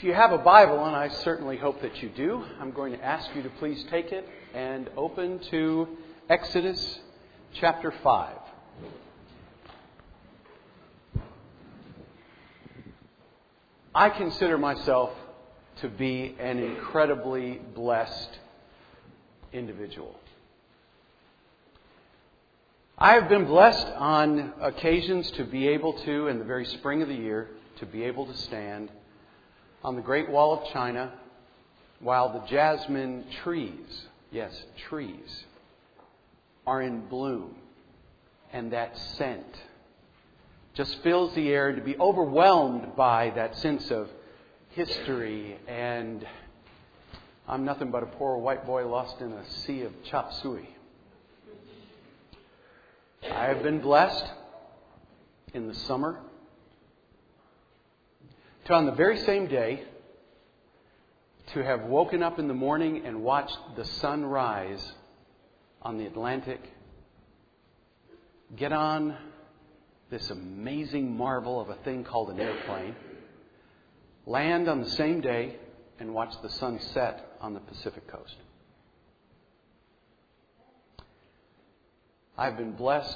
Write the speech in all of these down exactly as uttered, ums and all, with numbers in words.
If you have a Bible, and I certainly hope that you do, I'm going to ask you to please take it and open to Exodus chapter five. I consider myself to be an incredibly blessed individual. I have been blessed on occasions to be able to, in the very spring of the year, to be able to stand on the Great Wall of China while the jasmine trees, yes, trees, are in bloom. And that scent just fills the air, to be overwhelmed by that sense of history. And I'm nothing but a poor white boy lost in a sea of chop suey. I have been blessed in the summer to, on the very same day, to have woken up in the morning and watched the sun rise on the Atlantic, get on this amazing marvel of a thing called an airplane, land on the same day, and watch the sun set on the Pacific coast. I've been blessed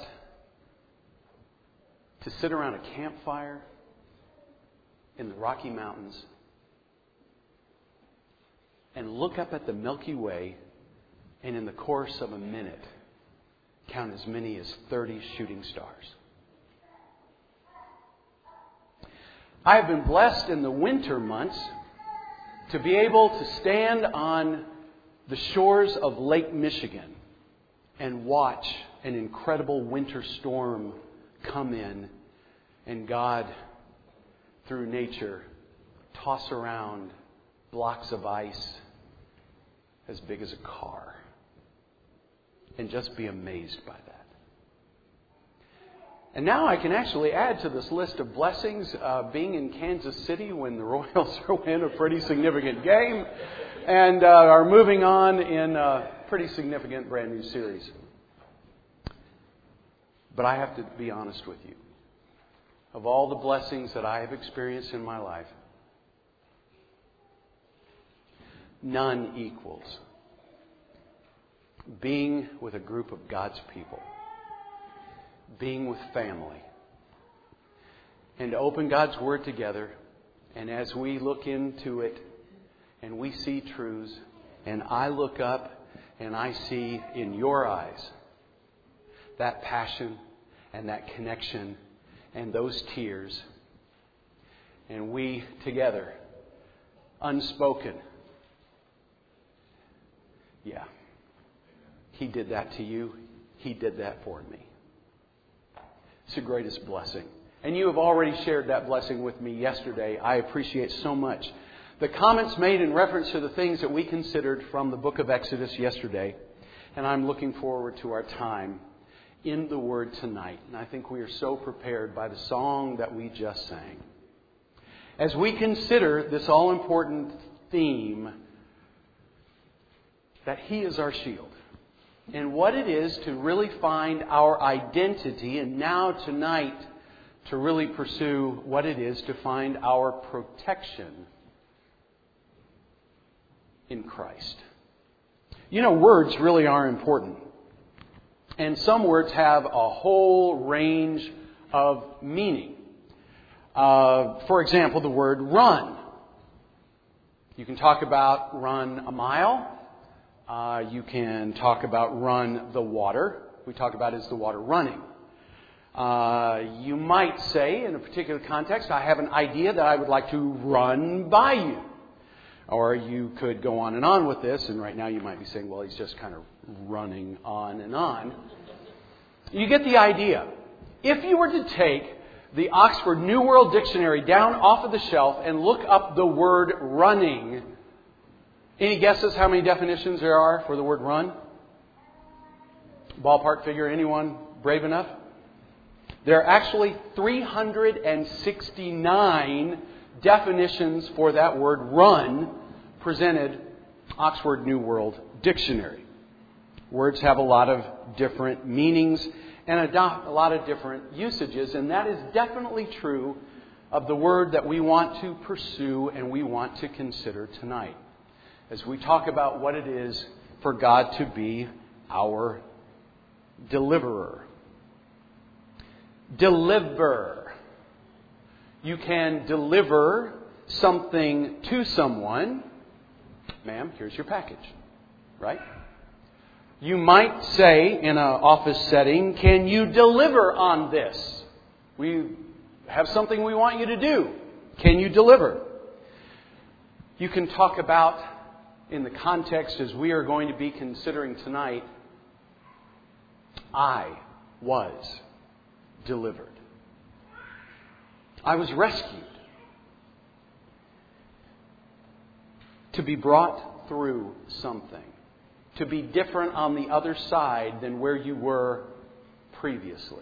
to sit around a campfire in the Rocky Mountains and look up at the Milky Way, and in the course of a minute count as many as thirty shooting stars. I have been blessed in the winter months to be able to stand on the shores of Lake Michigan and watch an incredible winter storm come in, and God, through nature, toss around blocks of ice as big as a car, and just be amazed by that. And now I can actually add to this list of blessings uh, being in Kansas City when the Royals win a pretty significant game and uh, are moving on in a pretty significant brand new series. But I have to be honest with you. Of all the blessings that I have experienced in my life, none equals being with a group of God's people, being with family, and to open God's Word together. And as we look into it and we see truths, and I look up and I see in your eyes that passion and that connection and those tears, and we together, unspoken, yeah, He did that to you. He did that for me. It's the greatest blessing. And you have already shared that blessing with me yesterday. I appreciate so much the comments made in reference to the things that we considered from the book of Exodus yesterday. And I'm looking forward to our time in the Word tonight. And I think we are so prepared by the song that we just sang. As we consider this all-important theme that He is our shield, and what it is to really find our identity, and now tonight to really pursue what it is to find our protection in Christ. You know, words really are important. And some words have a whole range of meaning. Uh, for example, the word run. You can talk about run a mile. Uh, you can talk about run the water. We talk about is the water running. Uh, you might say, in a particular context, I have an idea that I would like to run by you. Or you could go on and on with this, and right now you might be saying, well, he's just kind of running on and on. You get the idea. If you were to take the Oxford New World Dictionary down off of the shelf and look up the word running, any guesses how many definitions there are for the word run? Ballpark figure, anyone brave enough? There are actually three hundred sixty-nine definitions for that word run presented Oxford New World Dictionary. Words have a lot of different meanings and a, do- a lot of different usages, and that is definitely true of the word that we want to pursue and we want to consider tonight as we talk about what it is for God to be our deliverer. Deliver. You can deliver something to someone. Ma'am, here's your package. Right? You might say in an office setting, can you deliver on this? We have something we want you to do. Can you deliver? You can talk about, in the context as we are going to be considering tonight, I was delivered. I was rescued. To be brought through something. To be different on the other side than where you were previously.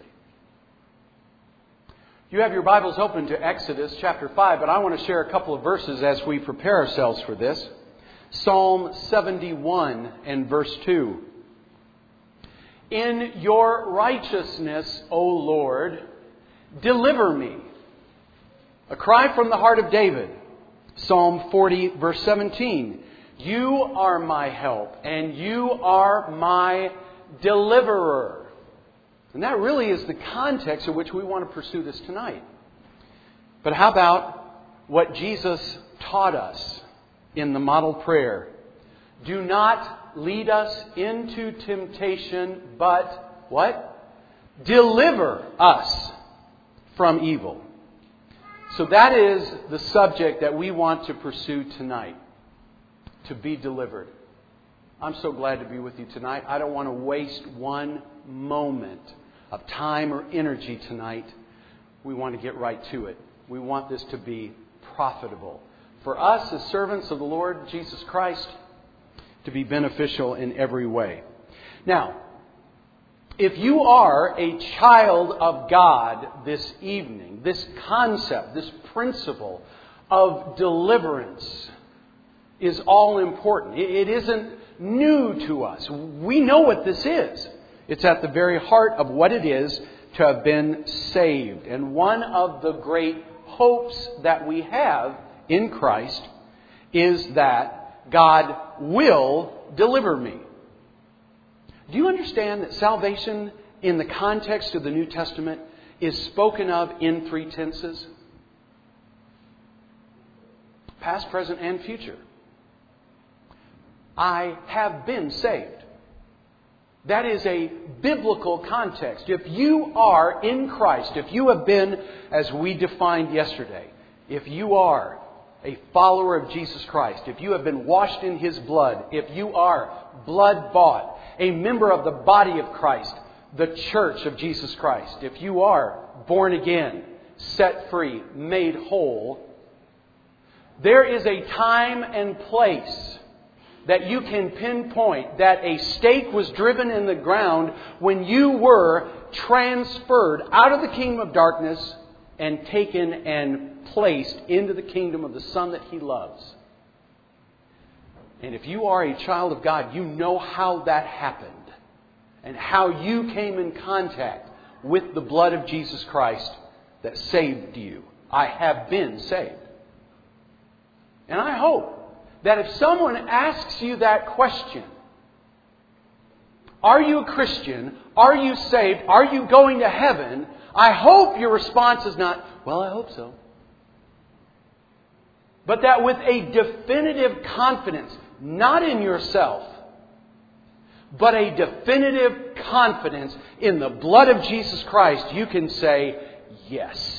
You have your Bibles open to Exodus chapter five, but I want to share a couple of verses as we prepare ourselves for this. Psalm seventy-one and verse two. In your righteousness, O Lord, deliver me. A cry from the heart of David. Psalm forty verse seventeen. You are my help and you are my deliverer. And that really is the context in which we want to pursue this tonight. But how about what Jesus taught us in the model prayer? Do not lead us into temptation, but what? Deliver us from evil. So that is the subject that we want to pursue tonight. To be delivered. I'm so glad to be with you tonight. I don't want to waste one moment of time or energy tonight. We want to get right to it. We want this to be profitable. For us as servants of the Lord Jesus Christ, to be beneficial in every way. Now, if you are a child of God this evening, this concept, this principle of deliverance is all important. It isn't new to us. We know what this is. It's at the very heart of what it is to have been saved. And one of the great hopes that we have in Christ is that God will deliver me. Do you understand that salvation in the context of the New Testament is spoken of in three tenses? Past, present, and future. I have been saved. That is a biblical context. If you are in Christ, if you have been, as we defined yesterday, if you are a follower of Jesus Christ, if you have been washed in His blood, if you are blood bought, a member of the body of Christ, the church of Jesus Christ, if you are born again, set free, made whole, there is a time and place that you can pinpoint that a stake was driven in the ground when you were transferred out of the kingdom of darkness and taken and placed into the kingdom of the Son that He loves. And if you are a child of God, you know how that happened and how you came in contact with the blood of Jesus Christ that saved you. I have been saved. And I hope that if someone asks you that question, are you a Christian? Are you saved? Are you going to heaven? I hope your response is not, well, I hope so. But that with a definitive confidence, not in yourself, but a definitive confidence in the blood of Jesus Christ, you can say, yes.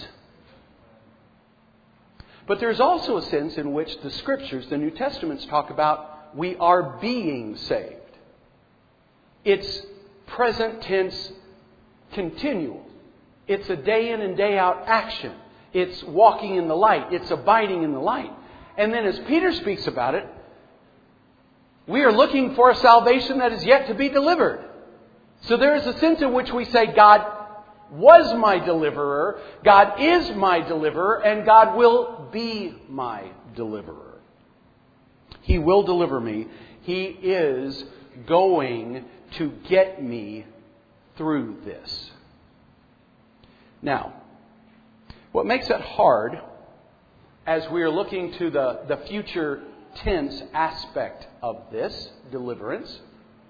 But there's also a sense in which the Scriptures, the New Testaments, talk about we are being saved. It's present tense continual. It's a day in and day out action. It's walking in the light. It's abiding in the light. And then as Peter speaks about it, we are looking for a salvation that is yet to be delivered. So there is a sense in which we say God was my deliverer, God is my deliverer, and God will be my deliverer. He will deliver me. He is going to get me through this. Now, What makes it hard as we are looking to the, the future tense aspect of this deliverance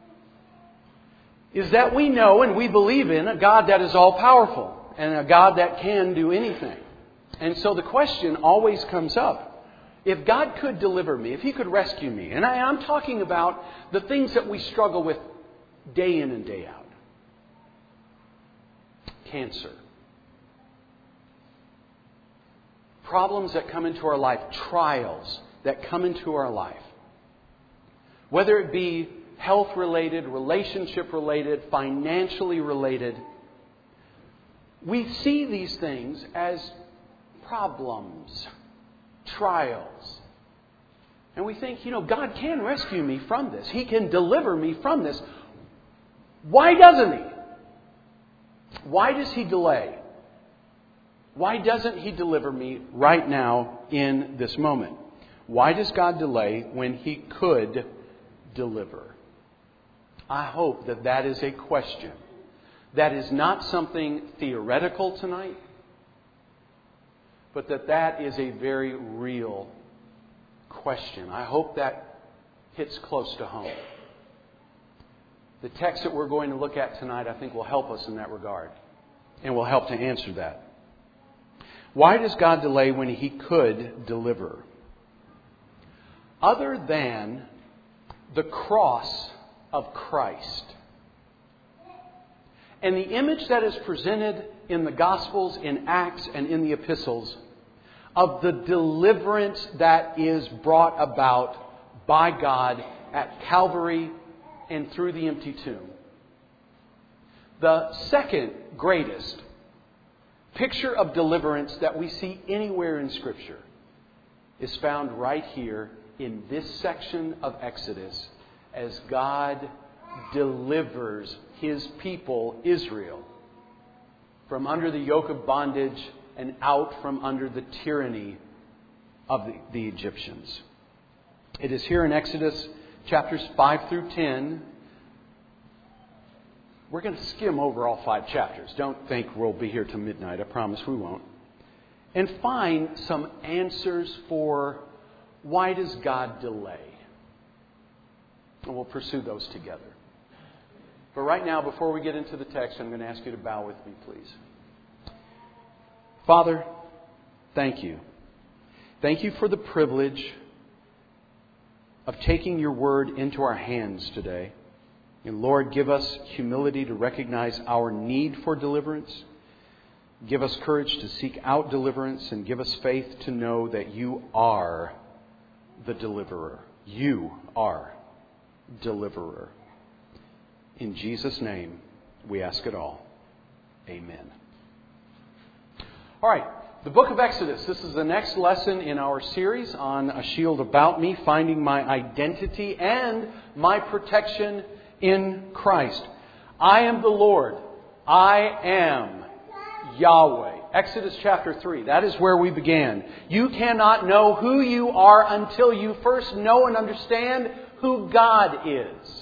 is that we know and we believe in a God that is all-powerful and a God that can do anything. And so the question always comes up. If God could deliver me, if He could rescue me, and I, I'm talking about the things that we struggle with day in and day out. Cancer. Problems that come into our life. Trials that come into our life. Whether it be health-related, relationship-related, financially related, we see these things as problems, trials. And we think, you know, God can rescue me from this. He can deliver me from this. Why doesn't He? Why does He delay? Why doesn't He deliver me right now in this moment? Why does God delay when He could deliver? I hope that that is a question. That is not something theoretical tonight, but that that is a very real question. I hope that hits close to home. The text that we're going to look at tonight, I think, will help us in that regard and will help to answer that. Why does God delay when He could deliver? Other than the cross of Christ and the image that is presented in the Gospels, in Acts, and in the Epistles of the deliverance that is brought about by God at Calvary and through the empty tomb. The second greatest picture of deliverance that we see anywhere in Scripture is found right here in this section of Exodus as God delivers His people, Israel, from under the yoke of bondage and out from under the tyranny of the, the Egyptians. It is here in Exodus chapters five through ten. We're going to skim over all five chapters. Don't think we'll be here till midnight. I promise we won't. And find some answers for why does God delay? And we'll pursue those together. But right now, before we get into the text, I'm going to ask you to bow with me, please. Father, thank you. Thank you for the privilege of taking your word into our hands today. And Lord, give us humility to recognize our need for deliverance. Give us courage to seek out deliverance, and give us faith to know that you are the deliverer. You are deliverer. In Jesus' name, we ask it all. Amen. All right. The book of Exodus. This is the next lesson in our series on A Shield About Me, finding my identity and my protection in Christ. I am the Lord. I am Yahweh. Exodus chapter three. That is where we began. You cannot know who you are until you first know and understand who God is.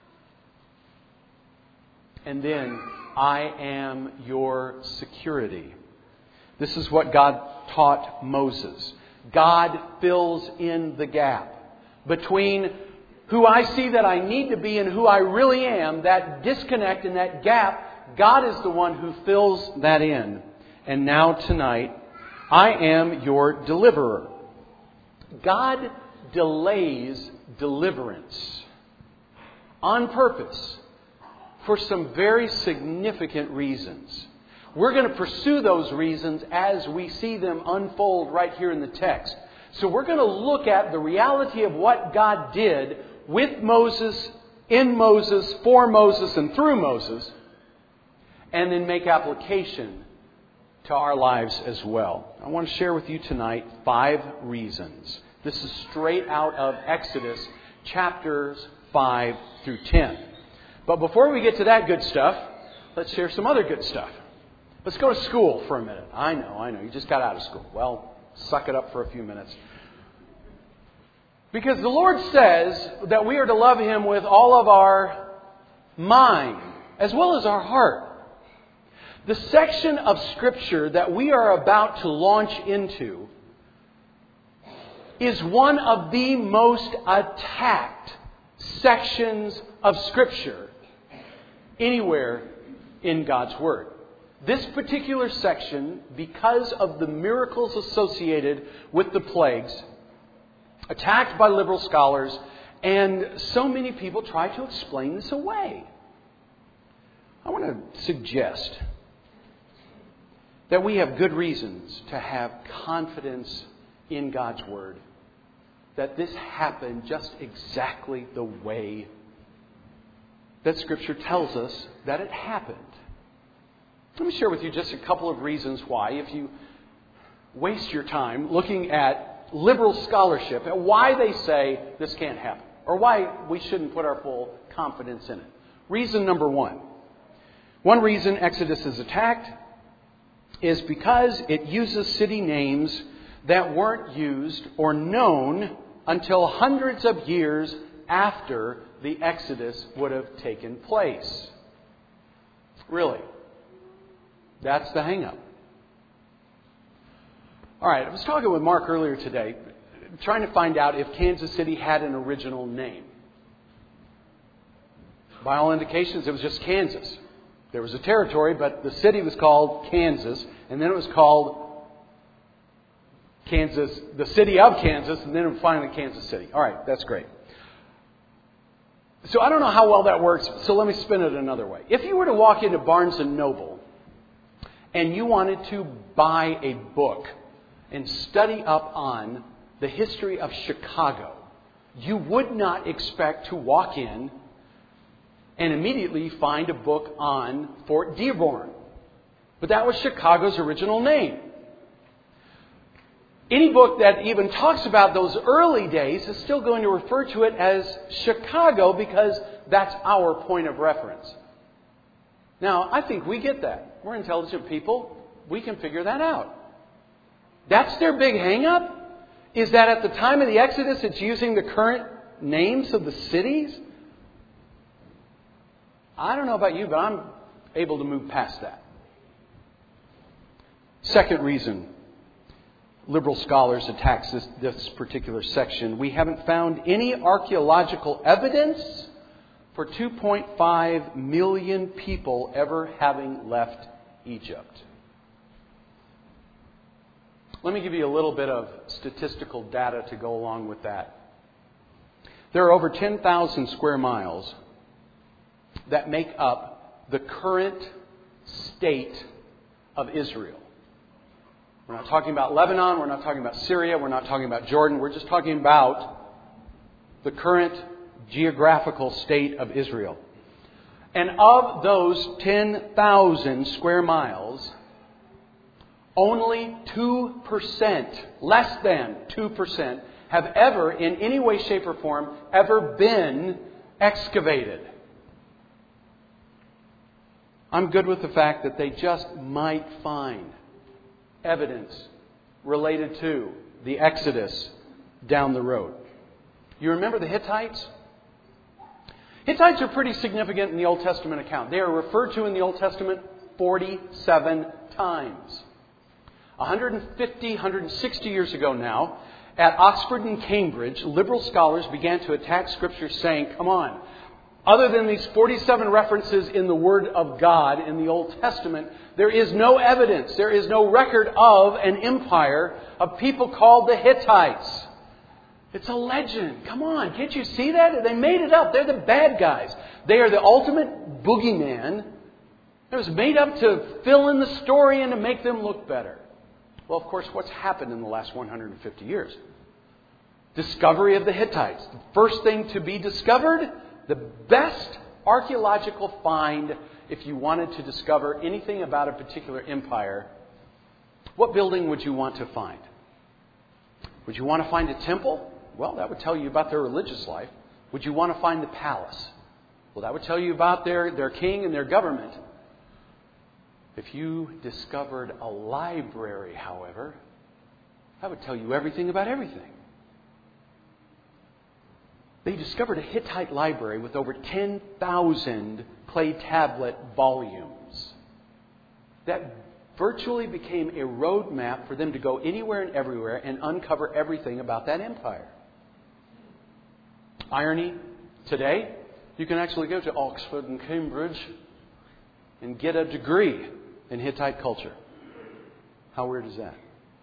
And then, I am your security. This is what God taught Moses. God fills in the gap between who I see that I need to be and who I really am. That disconnect and that gap, God is the one who fills that in. And now tonight, I am your deliverer. God delays deliverance on purpose for some very significant reasons. We're going to pursue those reasons as we see them unfold right here in the text. So we're going to look at the reality of what God did with Moses, in Moses, for Moses, and through Moses, and then make application to our lives as well. I want to share with you tonight five reasons. This is straight out of Exodus chapters five through ten. But before we get to that good stuff, let's share some other good stuff. Let's go to school for a minute. I know, I know. You just got out of school. Well, suck it up for a few minutes. Because the Lord says that we are to love Him with all of our mind as well as our heart. The section of Scripture that we are about to launch into is one of the most attacked sections of Scripture anywhere in God's Word. This particular section, because of the miracles associated with the plagues, attacked by liberal scholars, and so many people try to explain this away. I want to suggest that we have good reasons to have confidence in God's Word, that this happened just exactly the way that Scripture tells us that it happened. Let me share with you just a couple of reasons why, if you waste your time looking at liberal scholarship and why they say this can't happen, or why we shouldn't put our full confidence in it. Reason number one. One reason Exodus is attacked is because it uses city names that weren't used or known until hundreds of years after the Exodus would have taken place. Really. That's the hang-up. All right, I was talking with Mark earlier today, trying to find out if Kansas City had an original name. By all indications, it was just Kansas. There was a territory, but the city was called Kansas, and then it was called Kansas, the city of Kansas, and then it was finally Kansas City. All right, that's great. So I don't know how well that works, so let me spin it another way. If you were to walk into Barnes and Noble and you wanted to buy a book and study up on the history of Chicago, you would not expect to walk in and immediately find a book on Fort Dearborn. But that was Chicago's original name. Any book that even talks about those early days is still going to refer to it as Chicago because that's our point of reference. Now, I think we get that. We're intelligent people. We can figure that out. That's their big hang-up? Is that at the time of the Exodus, it's using the current names of the cities? I don't know about you, but I'm able to move past that. Second reason liberal scholars attack this, this particular section. We haven't found any archaeological evidence for two point five million people ever having left Egypt. Let me give you a little bit of statistical data to go along with that. There are over ten thousand square miles that make up the current state of Israel. We're not talking about Lebanon, we're not talking about Syria, we're not talking about Jordan, we're just talking about the current geographical state of Israel. And of those ten thousand square miles, only two percent, less than two percent, have ever, in any way, shape, or form, ever been excavated. I'm good with the fact that they just might find evidence related to the Exodus down the road. You remember the Hittites? Hittites are pretty significant in the Old Testament account. They are referred to in the Old Testament forty-seven times. one hundred fifty, one hundred sixty years ago now, at Oxford and Cambridge, liberal scholars began to attack Scripture saying, come on, other than these forty-seven references in the Word of God in the Old Testament, there is no evidence, there is no record of an empire of people called the Hittites. It's a legend. Come on, can't you see that? They made it up. They're the bad guys. They are the ultimate boogeyman. It was made up to fill in the story and to make them look better. Well, of course, what's happened in the last one hundred fifty years? Discovery of the Hittites. The first thing to be discovered, the best archaeological find if you wanted to discover anything about a particular empire. What building would you want to find? Would you want to find a temple? Well, that would tell you about their religious life. Would you want to find the palace? Well, that would tell you about their, their king and their government. If you discovered a library, however, that would tell you everything about everything. They discovered a Hittite library with over ten thousand clay tablet volumes. that virtually became a roadmap for them to go anywhere and everywhere and uncover everything about that empire. Irony, today, you can actually go to Oxford and Cambridge and get a degree in Hittite culture. How weird is that?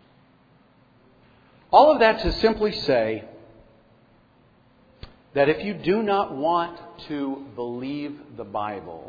All of that to simply say that if you do not want to believe the Bible,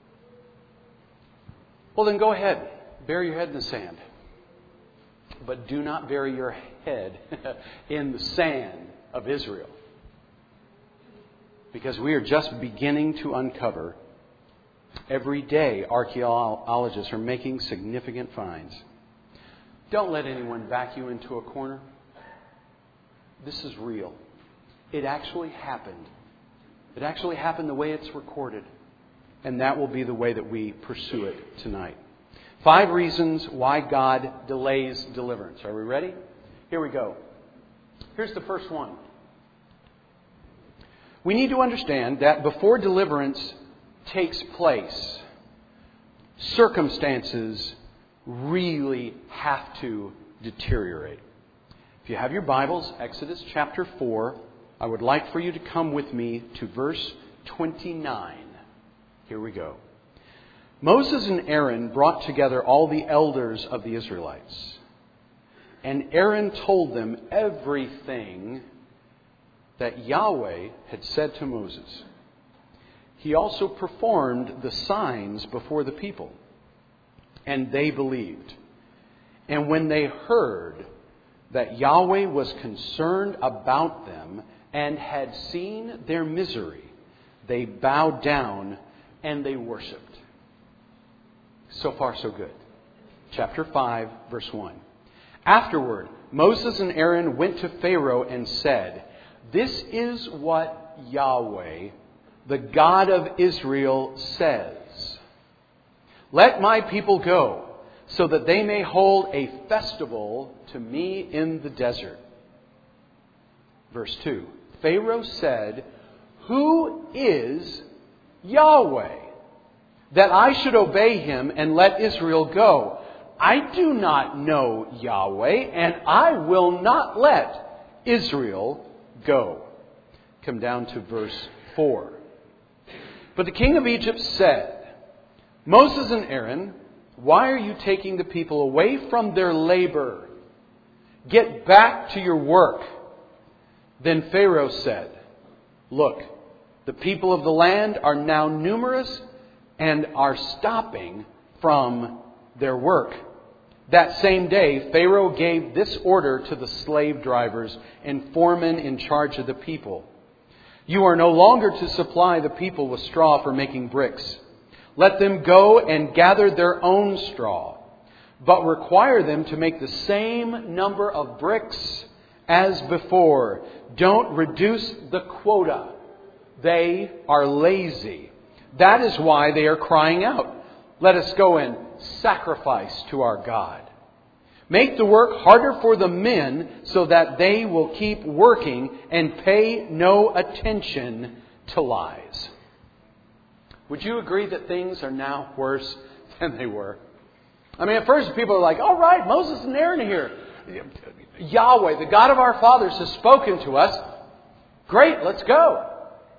well then go ahead, bury your head in the sand. But do not bury your head in the sand of Israel. Because we are just beginning to uncover. Every day, archaeologists are making significant finds. Don't let anyone back you into a corner. This is real. It actually happened. It actually happened the way it's recorded. And that will be the way that we pursue it tonight. Five reasons why God delays deliverance. Are we ready? Here we go. Here's the first one. We need to understand that before deliverance takes place, circumstances really have to deteriorate. If you have your Bibles, Exodus chapter four, I would like for you to come with me to verse twenty-nine. Here we go. Moses and Aaron brought together all the elders of the Israelites. And Aaron told them everything that Yahweh had said to Moses. He also performed the signs before the people, and they believed. And when they heard that Yahweh was concerned about them and had seen their misery, they bowed down and they worshipped. So far, so good. Chapter five, verse one. Afterward, Moses and Aaron went to Pharaoh and said, "This is what Yahweh, the God of Israel, says. Let my people go, so that they may hold a festival to me in the desert." Verse two. Pharaoh said, "Who is Yahweh, that I should obey him and let Israel go? I do not know Yahweh, and I will not let Israel go." Come down to verse four. But the king of Egypt said, "Moses and Aaron, why are you taking the people away from their labor? Get back to your work." Then Pharaoh said, "Look, the people of the land are now numerous and are stopping from their work." That same day, Pharaoh gave this order to the slave drivers and foremen in charge of the people. "You are no longer to supply the people with straw for making bricks. Let them go and gather their own straw, but require them to make the same number of bricks as before. Don't reduce the quota. They are lazy. That is why they are crying out, 'Let us go and sacrifice to our God.' Make the work harder for the men so that they will keep working and pay no attention to lies." Would you agree that things are now worse than they were? I mean, at first people are like, "All right, Moses and Aaron are here. Yahweh, the God of our fathers, has spoken to us. Great, let's go."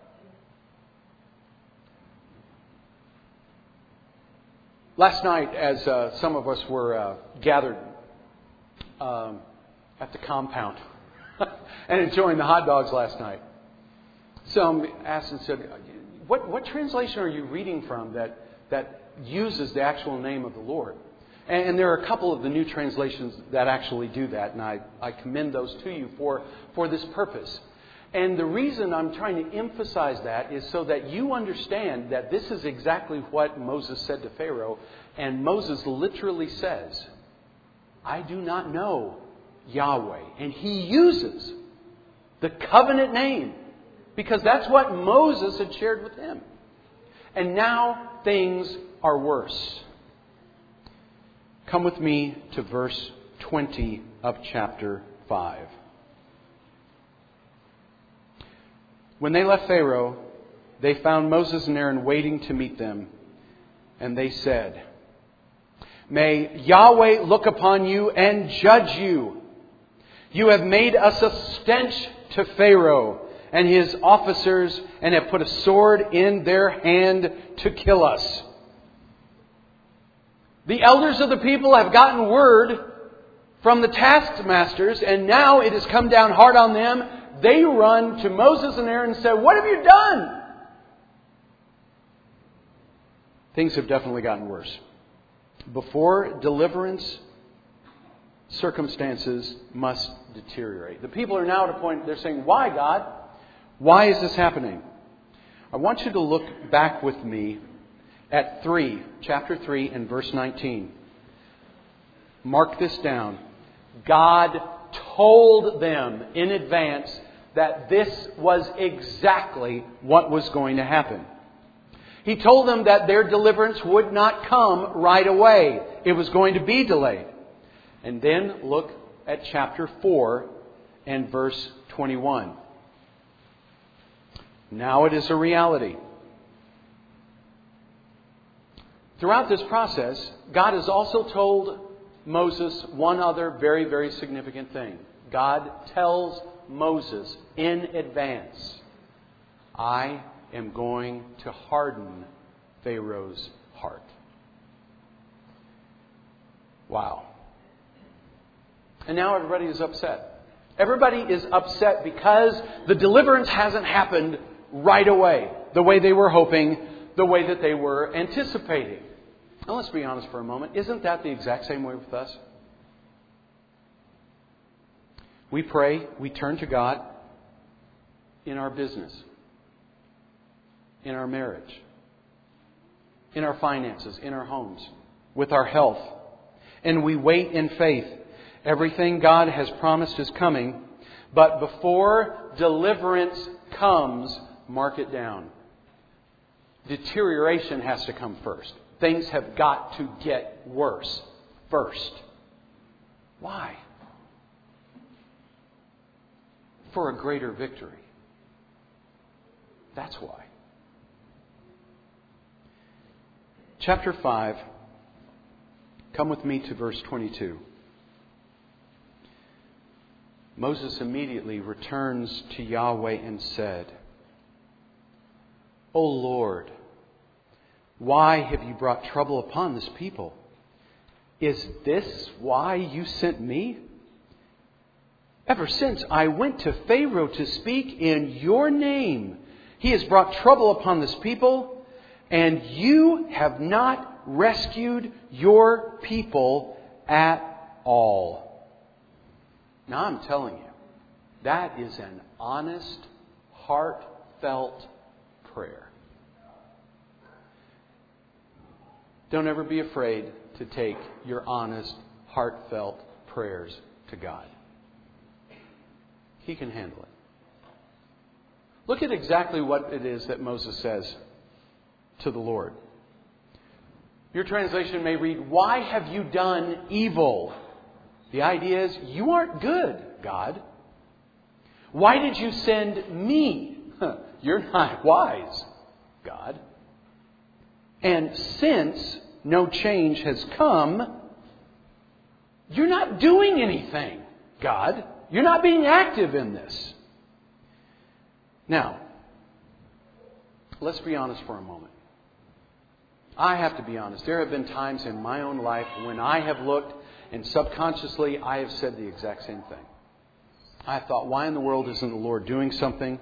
Last night, as uh, some of us were uh, gathered um, at the compound and enjoying the hot dogs last night, some asked and said, what, what translation are you reading from that, that uses the actual name of the Lord? And, and there are a couple of the new translations that actually do that, and I, I commend those to you for, for this purpose. And the reason I'm trying to emphasize that is so that you understand that this is exactly what Moses said to Pharaoh. And Moses literally says, "I do not know Yahweh." And he uses the covenant name because that's what Moses had shared with him. And now things are worse. Come with me to verse twenty of chapter five. When they left Pharaoh, they found Moses and Aaron waiting to meet them. And they said, May Yahweh look upon you and judge you. You have made us a stench to Pharaoh and his officers, and have put a sword in their hand to kill us. The elders of the people have gotten word from the taskmasters, and now it has come down hard on them. They run to Moses and Aaron and say, "What have you done?" Things have definitely gotten worse. Before deliverance, circumstances must deteriorate. The people are now at a point, they're saying, "Why, God? Why is this happening?" I want you to look back with me at three, chapter three and verse nineteen. Mark this down. God told them in advance that this was exactly what was going to happen. He told them that their deliverance would not come right away. It was going to be delayed. And then look at chapter four and verse twenty-one. Now it is a reality. Throughout this process, God has also told Moses one other very, very significant thing. God tells Moses in advance, "I am going to harden Pharaoh's heart." Wow. And now everybody is upset. Everybody is upset because the deliverance hasn't happened right away, the way they were hoping, the way that they were anticipating. Now let's be honest for a moment. Isn't that the exact same way with us? We pray, we turn to God in our business, in our marriage, in our finances, in our homes, with our health. And we wait in faith. Everything God has promised is coming. But before deliverance comes, mark it down. Deterioration has to come first. Things have got to get worse first. Why? For a greater victory. That's why. Chapter five. Come with me to verse twenty-two. Moses immediately returns to Yahweh and said, "O Lord, why have you brought trouble upon this people? Is this why you sent me? Ever since I went to Pharaoh to speak in your name, he has brought trouble upon this people, and you have not rescued your people at all." Now I'm telling you, that is an honest, heartfelt prayer. Don't ever be afraid to take your honest, heartfelt prayers to God. He can handle it. Look at exactly what it is that Moses says to the Lord. Your translation may read, "Why have you done evil?" The idea is, you aren't good, God. Why did you send me? You're not wise, God. And since no change has come, you're not doing anything, God. You're not being active in this. Now, let's be honest for a moment. I have to be honest. There have been times in my own life when I have looked and subconsciously I have said the exact same thing. I thought, why in the world isn't the Lord doing something?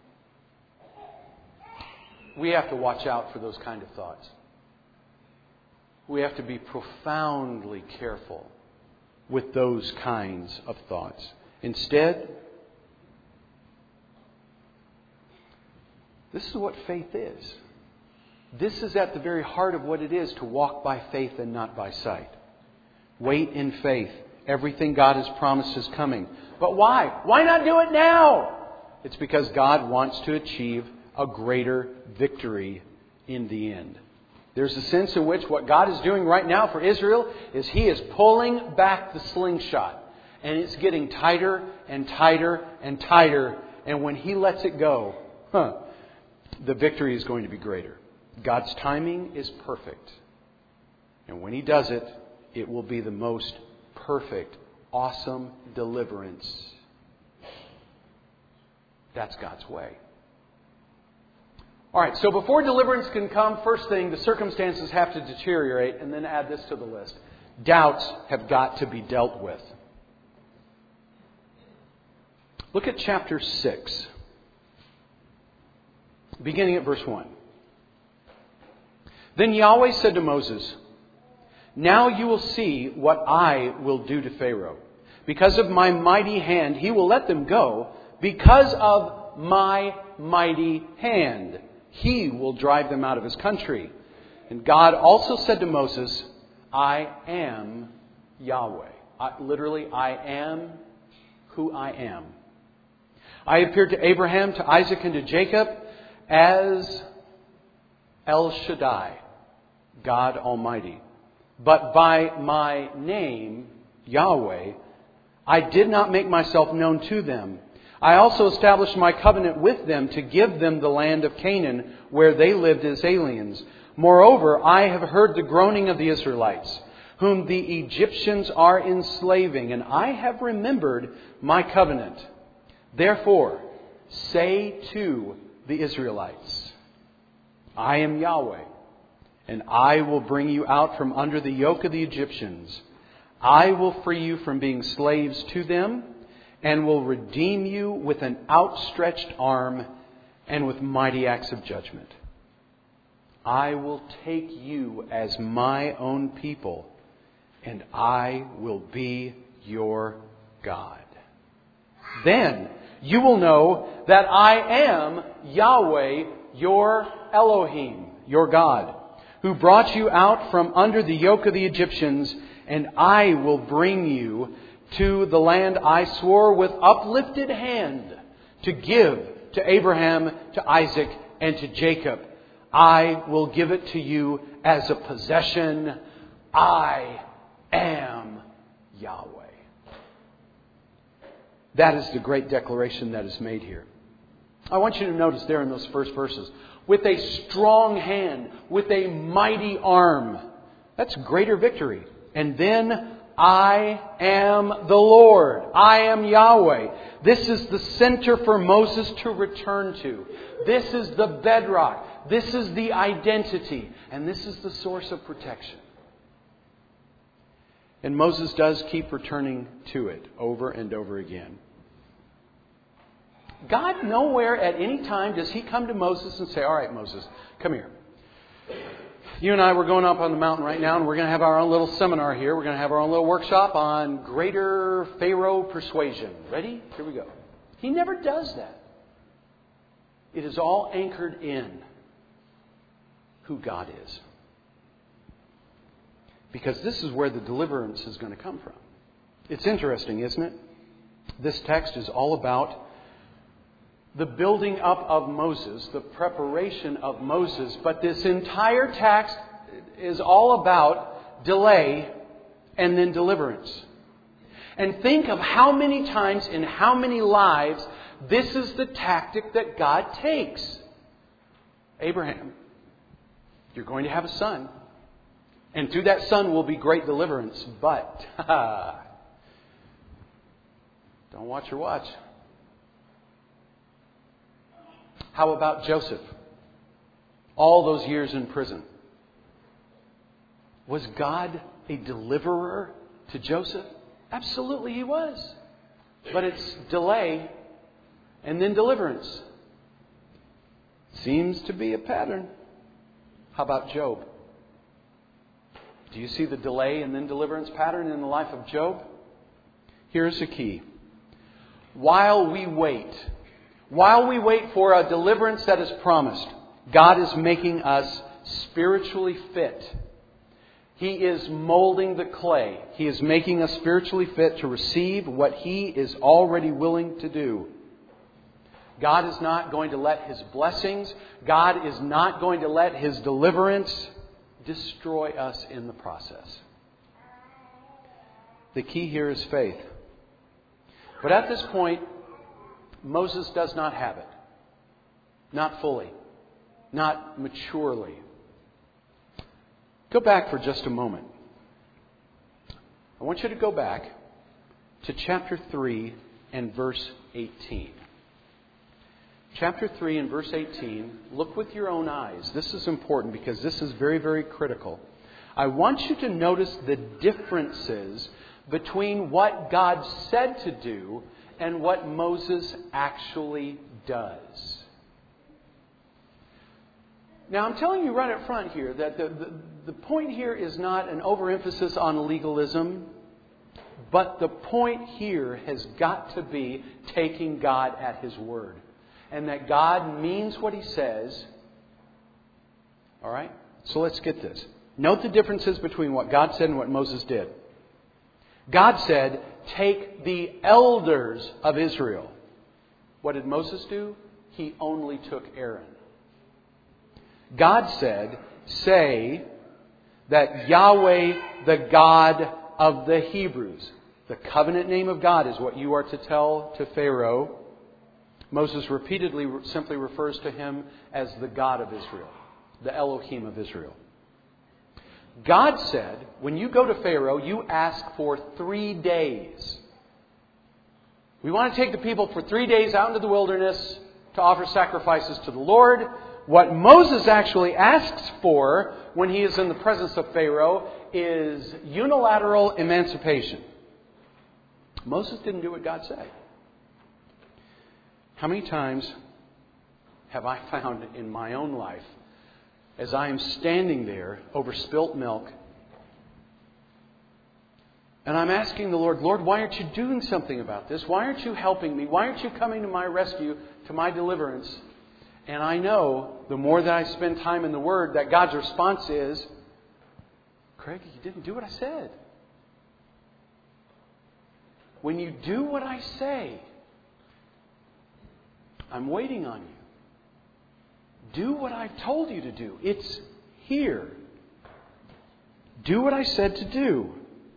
We have to watch out for those kind of thoughts. We have to be profoundly careful with those kinds of thoughts. Instead, this is what faith is. This is at the very heart of what it is to walk by faith and not by sight. Wait in faith. Everything God has promised is coming. But why? Why not do it now? It's because God wants to achieve a greater victory in the end. There's a sense in which what God is doing right now for Israel is He is pulling back the slingshot. And it's getting tighter and tighter and tighter. And when He lets it go, huh, the victory is going to be greater. God's timing is perfect. And when He does it, it will be the most perfect, awesome deliverance. That's God's way. All right, so before deliverance can come, first thing, the circumstances have to deteriorate, and then add this to the list. Doubts have got to be dealt with. Look at chapter six, beginning at verse one. Then Yahweh said to Moses, "Now you will see what I will do to Pharaoh. Because of my mighty hand, he will let them go. Because of my mighty hand, he will drive them out of his country." And God also said to Moses, "I am Yahweh." I, literally, I am who I am. I appeared to Abraham, to Isaac, and to Jacob as El Shaddai, God Almighty. But by my name, Yahweh, I did not make myself known to them. I also established my covenant with them to give them the land of Canaan, where they lived as aliens. Moreover, I have heard the groaning of the Israelites, whom the Egyptians are enslaving, and I have remembered my covenant. Therefore, say to the Israelites, I am Yahweh, and I will bring you out from under the yoke of the Egyptians. I will free you from being slaves to them, and will redeem you with an outstretched arm and with mighty acts of judgment. I will take you as my own people, and I will be your God. Then you will know that I am Yahweh, your Elohim, your God, who brought you out from under the yoke of the Egyptians, and I will bring you to the land I swore with uplifted hand to give to Abraham, to Isaac, and to Jacob. I will give it to you as a possession. I am Yahweh. That is the great declaration that is made here. I want you to notice there in those first verses, with a strong hand, with a mighty arm. That's greater victory. And then, I am the Lord. I am Yahweh. This is the center for Moses to return to. This is the bedrock. This is the identity. And this is the source of protection. And Moses does keep returning to it over and over again. God nowhere at any time does He come to Moses and say, all right, Moses, come here. You and I, we're going up on the mountain right now, and we're going to have our own little seminar here. We're going to have our own little workshop on greater Pharaoh persuasion. Ready? Here we go. He never does that. It is all anchored in who God is. Because this is where the deliverance is going to come from. It's interesting, isn't it? This text is all about the building up of Moses, the preparation of Moses. But this entire text is all about delay and then deliverance. And think of how many times in how many lives this is the tactic that God takes. Abraham, you're going to have a son. And through that son will be great deliverance. But, don't watch your watch. How about Joseph? All those years in prison. Was God a deliverer to Joseph? Absolutely He was. But it's delay and then deliverance. Seems to be a pattern. How about Job? Do you see the delay and then deliverance pattern in the life of Job? Here's the key. While we wait, while we wait for a deliverance that is promised, God is making us spiritually fit. He is molding the clay. He is making us spiritually fit to receive what He is already willing to do. God is not going to let His blessings, God is not going to let His deliverance destroy us in the process. The key here is faith. But at this point, Moses does not have it. Not fully. Not maturely. Go back for just a moment. I want you to go back to chapter three and verse eighteen. Chapter three and verse eighteen, look with your own eyes. This is important because this is very, very critical. I want you to notice the differences between what God said to do and what Moses actually does. Now, I'm telling you right up front here that the, the, the point here is not an overemphasis on legalism, but the point here has got to be taking God at His word. And that God means what He says. All right? So let's get this. Note the differences between what God said and what Moses did. God said, take the elders of Israel. What did Moses do? He only took Aaron. God said, say that Yahweh, the God of the Hebrews. The covenant name of God is what you are to tell to Pharaoh. Moses repeatedly simply refers to Him as the God of Israel, the Elohim of Israel. God said, when you go to Pharaoh, you ask for three days. We want to take the people for three days out into the wilderness to offer sacrifices to the Lord. What Moses actually asks for when he is in the presence of Pharaoh is unilateral emancipation. Moses didn't do what God said. How many times have I found in my own life, as I am standing there over spilt milk, and I'm asking the Lord, Lord, why aren't you doing something about this? Why aren't you helping me? Why aren't you coming to my rescue, to my deliverance? And I know, the more that I spend time in the Word, that God's response is, Craig, you didn't do what I said. When you do what I say, I'm waiting on you. Do what I've told you to do. It's here. Do what I said to do.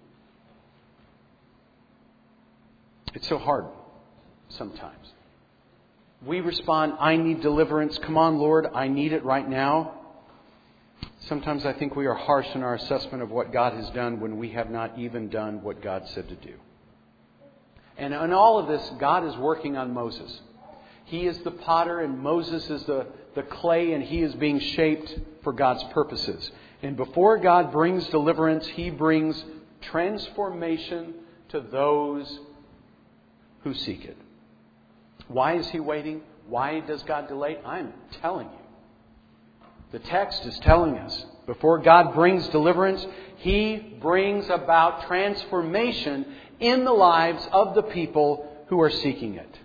It's so hard sometimes. We respond, I need deliverance. Come on, Lord, I need it right now. Sometimes I think we are harsh in our assessment of what God has done when we have not even done what God said to do. And in all of this, God is working on Moses. He is the potter and Moses is the, the clay, and he is being shaped for God's purposes. And before God brings deliverance, He brings transformation to those who seek it. Why is He waiting? Why does God delay? I'm telling you. The text is telling us, before God brings deliverance, He brings about transformation in the lives of the people who are seeking it.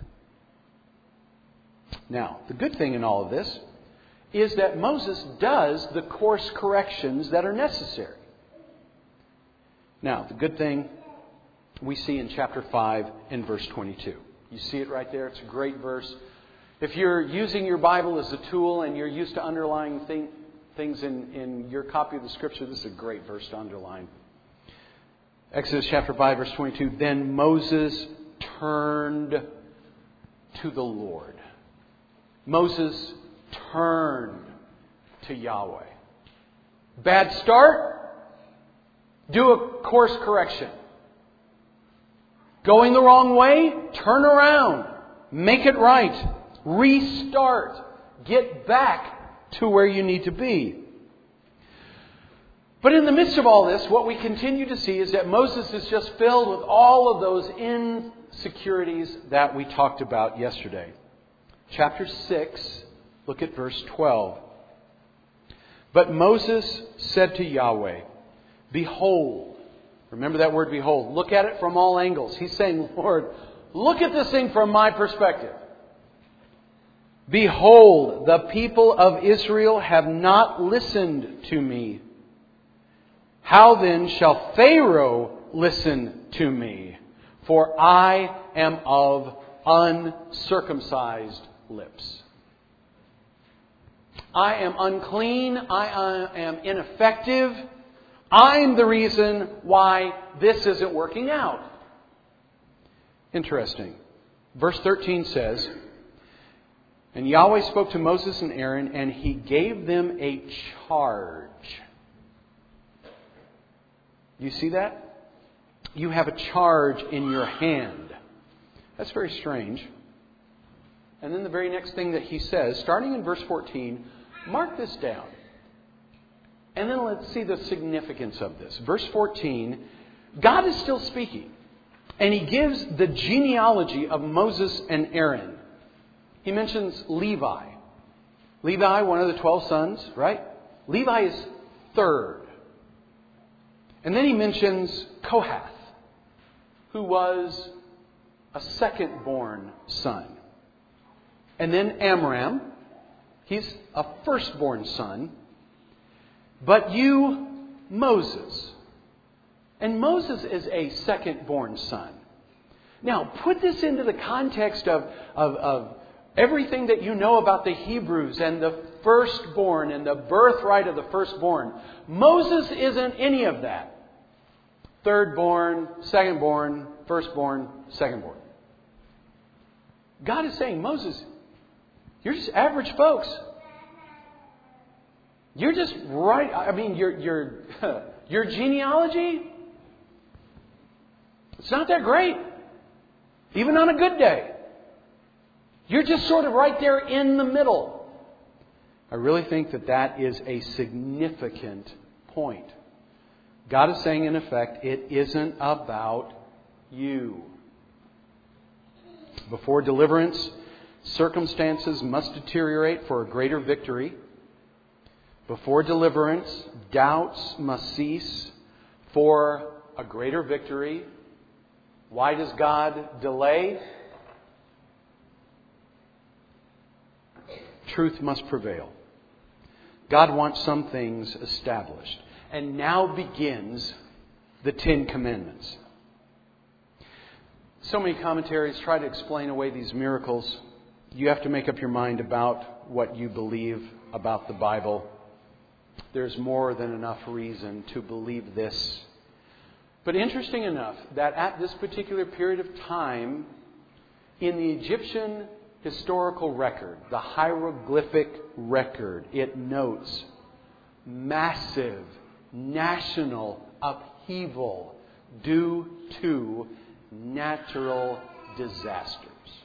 Now, the good thing in all of this is that Moses does the course corrections that are necessary. Now, the good thing we see in chapter five and verse twenty-two. You see it right there. It's a great verse. If you're using your Bible as a tool and you're used to underlining thing, things in, in your copy of the Scripture, this is a great verse to underline. Exodus chapter five, verse twenty-two. Then Moses turned to the Lord. Moses turned to Yahweh. Bad start? Do a course correction. Going the wrong way? Turn around. Make it right. Restart. Get back to where you need to be. But in the midst of all this, what we continue to see is that Moses is just filled with all of those insecurities that we talked about yesterday. Chapter six, look at verse twelve. But Moses said to Yahweh, behold. Remember that word behold. Look at it from all angles. He's saying, Lord, look at this thing from my perspective. Behold, the people of Israel have not listened to me. How then shall Pharaoh listen to me? For I am of uncircumcised lips. I am unclean. I am ineffective. I'm the reason why this isn't working out. Interesting. Verse thirteen says, and Yahweh spoke to Moses and Aaron, and He gave them a charge. You see that? you have a charge in your hand. That's very strange. And then the very next thing that he says, starting in verse fourteen, mark this down. And then let's see the significance of this. Verse fourteen, God is still speaking. And He gives the genealogy of Moses and Aaron. He mentions Levi. Levi, one of the twelve sons, right? Levi is third. And then He mentions Kohath, who was a second-born son. And then Amram, he's a firstborn son. But you, Moses. And Moses is a second-born son. Now, put this into the context of, of, of everything that you know about the Hebrews and the firstborn and the birthright of the firstborn. Moses isn't any of that. Thirdborn, secondborn, firstborn, secondborn. God is saying, Moses, you're just average folks. You're just right. I mean, your your your genealogy, it's not that great. Even on a good day. You're just sort of right there in the middle. I really think that that is a significant point. God is saying, in effect, it isn't about you. Before deliverance, circumstances must deteriorate for a greater victory. Before deliverance, doubts must cease for a greater victory. Why does God delay? Truth must prevail. God wants some things established. And now begins the Ten Commandments. So many commentaries try to explain away these miracles. You have to make up your mind about what you believe about the Bible. There's more than enough reason to believe this. But interesting enough that at this particular period of time, in the Egyptian historical record, the hieroglyphic record, it notes massive national upheaval due to natural disasters.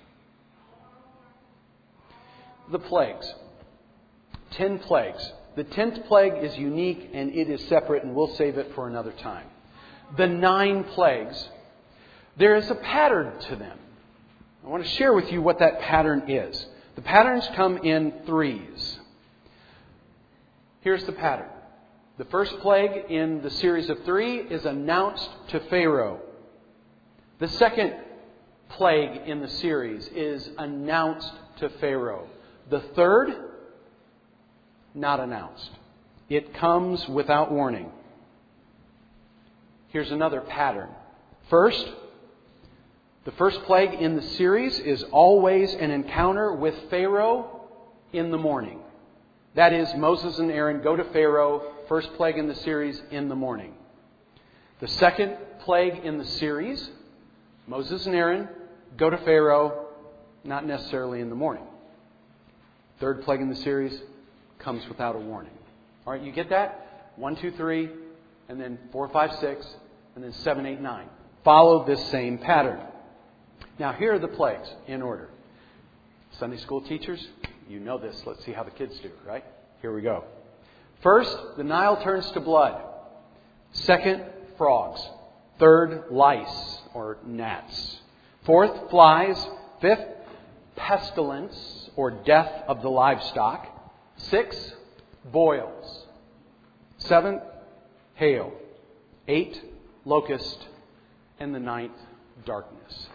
The plagues. Ten plagues. The tenth plague is unique and it is separate, and we'll save it for another time. The nine plagues, there is a pattern to them. I want to share with you what that pattern is. The patterns come in threes. Here's the pattern. The first plague in the series of three is announced to Pharaoh. The second plague in the series is announced to Pharaoh. The third, not announced. It comes without warning. Here's another pattern. First, the first plague in the series is always an encounter with Pharaoh in the morning. That is, Moses and Aaron go to Pharaoh, first plague in the series, in the morning. The second plague in the series, Moses and Aaron go to Pharaoh, not necessarily in the morning. Third plague in the series comes without a warning. All right, you get that? One, two, three, and then four, five, six, and then seven, eight, nine. Follow this same pattern. Now, here are the plagues in order. Sunday school teachers, you know this. Let's see how the kids do, right? Here we go. First, the Nile turns to blood. Second, frogs. Third, lice or gnats. Fourth, flies. Fifth, pestilence or death of the livestock. Six, boils. Seventh, hail. Eight, locust. And the ninth, darkness.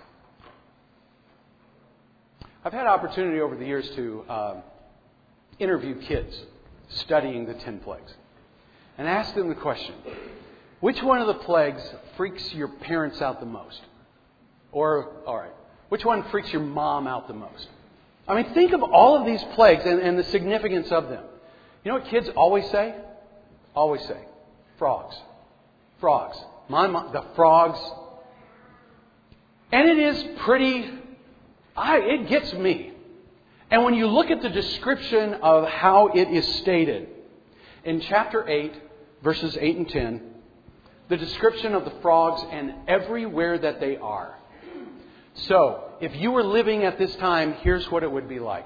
I've had opportunity over the years to uh, interview kids studying the ten plagues and ask them the question, which one of the plagues freaks your parents out the most? Or, all right, which one freaks your mom out the most? I mean, think of all of these plagues and, and the significance of them. You know what kids always say? Always say, frogs. Frogs. My mom, the frogs. And it is pretty, I, it gets me. And when you look at the description of how it is stated in chapter eight, verses eight and ten, the description of the frogs and everywhere that they are. So, if you were living at this time, here's what it would be like.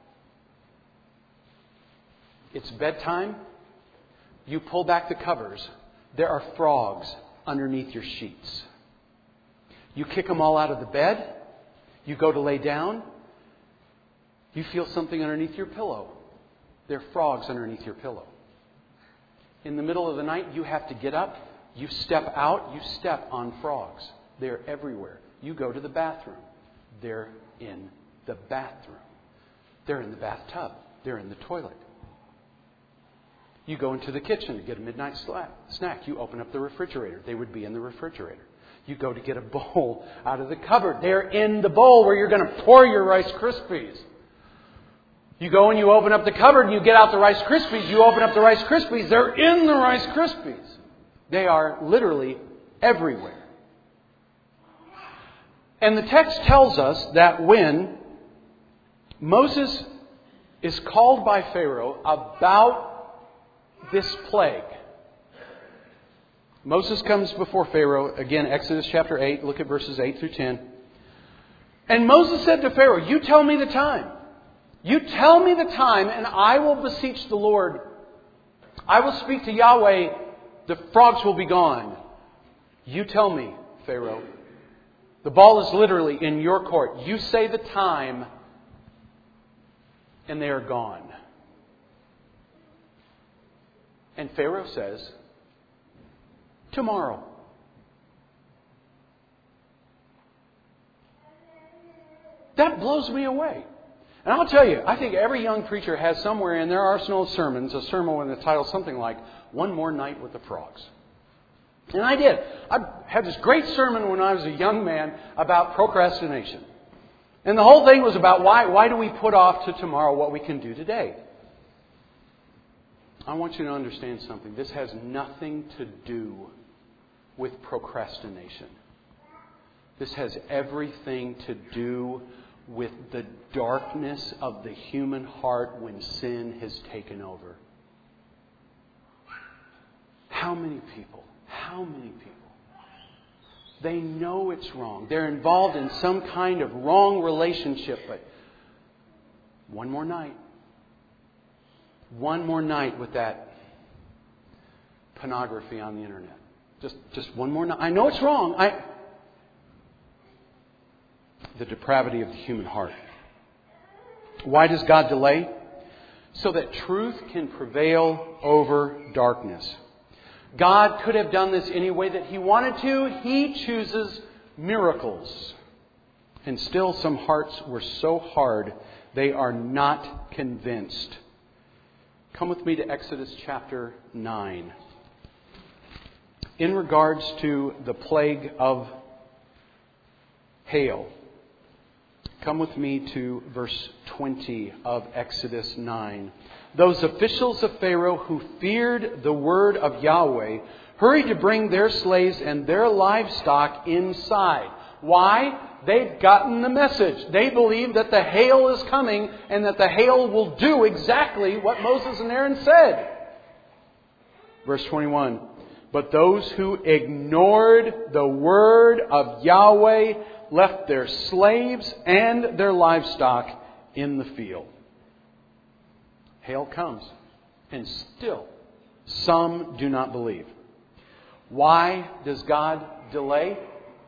It's bedtime. You pull back the covers. There are frogs underneath your sheets. You kick them all out of the bed. You go to lay down. You feel something underneath your pillow. There are frogs underneath your pillow. In the middle of the night, you have to get up. You step out. You step on frogs. They're everywhere. You go to the bathroom. They're in the bathroom. They're in the bathtub. They're in the toilet. You go into the kitchen to get a midnight snack. You open up the refrigerator. They would be in the refrigerator. You go to get a bowl out of the cupboard. They're in the bowl where you're going to pour your Rice Krispies. You go and you open up the cupboard and you get out the Rice Krispies. You open up the Rice Krispies. They're in the Rice Krispies. They are literally everywhere. And the text tells us that when Moses is called by Pharaoh about this plague, Moses comes before Pharaoh, again, Exodus chapter eight, look at verses eight through ten. And Moses said to Pharaoh, you tell me the time. You tell me the time and I will beseech the Lord. I will speak to Yahweh. The frogs will be gone. You tell me, Pharaoh. The ball is literally in your court. You say the time and they are gone. And Pharaoh says, tomorrow. That blows me away. And I'll tell you, I think every young preacher has somewhere in their arsenal of sermons a sermon with the title something like, One More Night with the Frogs. And I did. I had this great sermon when I was a young man about procrastination. And the whole thing was about why, why do we put off to tomorrow what we can do today? I want you to understand something. This has nothing to do with procrastination. This has everything to do with the darkness of the human heart when sin has taken over. How many people, how many people, they know it's wrong. They're involved in some kind of wrong relationship, but one more night. One more night with that pornography on the internet. Just, just one more night. I know it's wrong. I... The depravity of the human heart. Why does God delay? So that truth can prevail over darkness. God could have done this any way that He wanted to. He chooses miracles. And still some hearts were so hard they are not convinced. Come with me to Exodus chapter nine. In regards to the plague of hail, come with me to verse twenty of Exodus nine. Those officials of Pharaoh who feared the word of Yahweh hurried to bring their slaves and their livestock inside. Why? They've gotten the message. They believe that the hail is coming and that the hail will do exactly what Moses and Aaron said. Verse twenty-one. But those who ignored the word of Yahweh left their slaves and their livestock in the field. Hail comes, and still some do not believe. Why does God delay?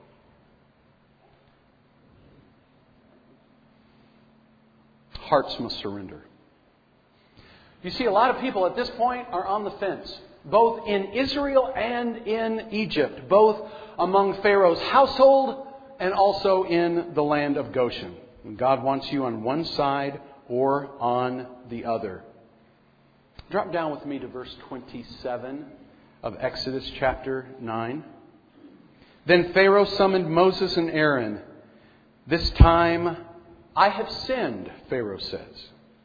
Hearts must surrender. You see, a lot of people at this point are on the fence, both in Israel and in Egypt, both among Pharaoh's household and also in the land of Goshen. And God wants you on one side or on the other. Drop down with me to verse twenty-seven of Exodus chapter nine. Then Pharaoh summoned Moses and Aaron. This time I have sinned, Pharaoh says.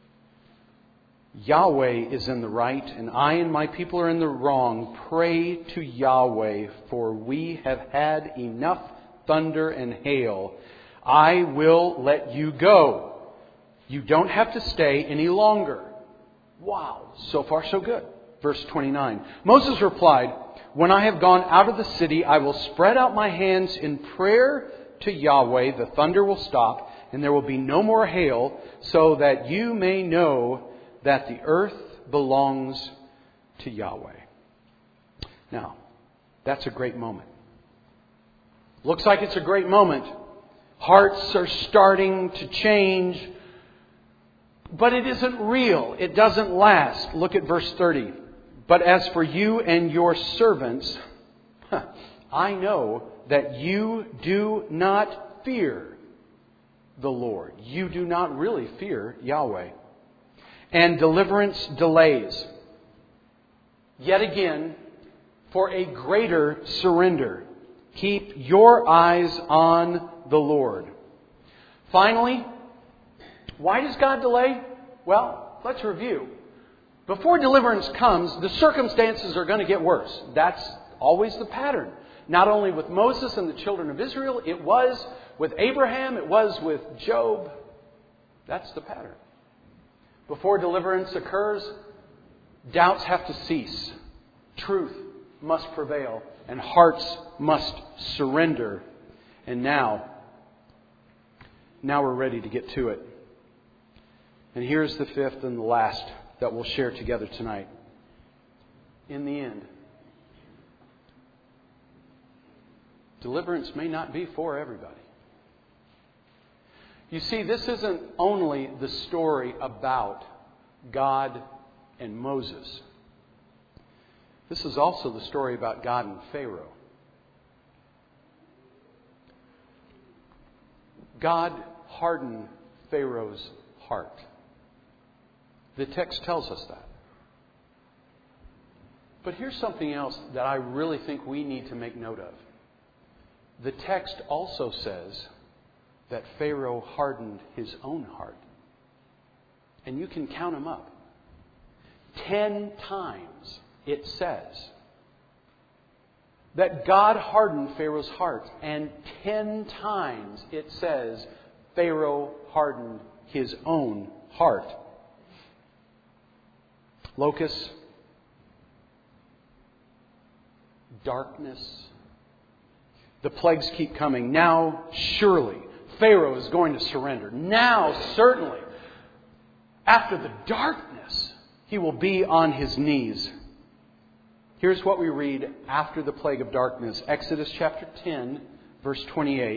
Yahweh is in the right, and I and my people are in the wrong. Pray to Yahweh, for we have had enough thunder and hail. I will let you go. You don't have to stay any longer. Wow, so far so good. Verse twenty-nine. Moses replied, "When I have gone out of the city, I will spread out my hands in prayer to Yahweh. The thunder will stop, and there will be no more hail, so that you may know that the earth belongs to Yahweh." Now, that's a great moment. Looks like it's a great moment. Hearts are starting to change, but it isn't real. It doesn't last. Look at verse thirty. "But as for you and your servants, I know that you do not fear the Lord." You do not really fear Yahweh. "And deliverance delays." Yet again, for a greater surrender. "Keep your eyes on the Lord." Finally, why does God delay? Well, let's review. Before deliverance comes, the circumstances are going to get worse. That's always the pattern. Not only with Moses and the children of Israel, it was with Abraham, it was with Job. That's the pattern. Before deliverance occurs, doubts have to cease. Truth must prevail, and hearts must surrender. And now, now we're ready to get to it. And here's the fifth and the last that we'll share together tonight. In the end, deliverance may not be for everybody. You see, this isn't only the story about God and Moses. This is also the story about God and Pharaoh. God hardened Pharaoh's heart. The text tells us that. But here's something else that I really think we need to make note of. The text also says that Pharaoh hardened his own heart. And you can count them up. Ten times it says that God hardened Pharaoh's heart. And ten times it says Pharaoh hardened his own heart. Locusts, darkness. The plagues keep coming. Now, surely, Pharaoh is going to surrender. Now, certainly, after the darkness, he will be on his knees. Here's what we read after the plague of darkness. Exodus chapter ten, verse twenty-eight.